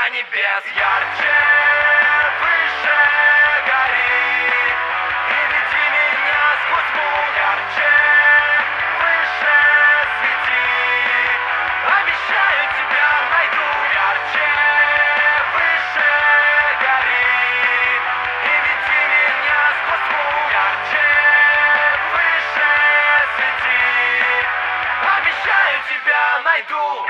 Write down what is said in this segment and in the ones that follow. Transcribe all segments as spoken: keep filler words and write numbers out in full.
до небес. Ярче, выше гори и веди меня сквозь тьму. Ярче, выше свети, обещаю, тебя найду. Ярче, выше гори и веди меня сквозь тьму. Ярче, выше свети, обещаю, тебя найду.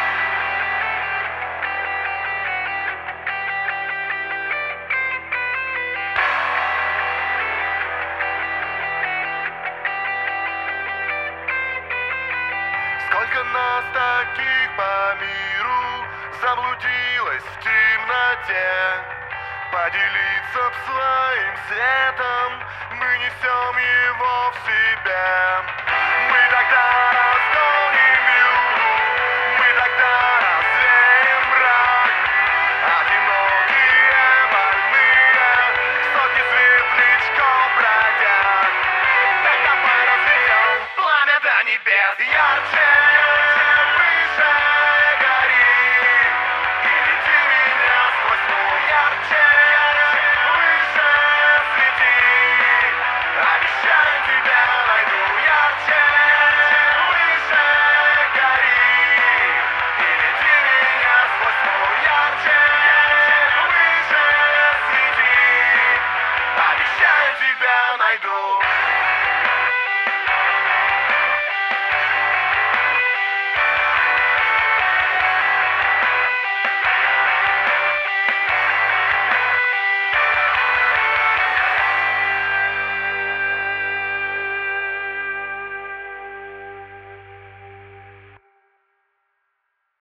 Сколько нас таких по миру заблудилось в темноте. Поделиться б своим светом, мы несем его в себе. Мы тогда разгоним вьюгу, мы тогда развеем мрак. Одинокие больные сотни светлячков бродят. Тогда давай разведем пламя до небес. Ярче,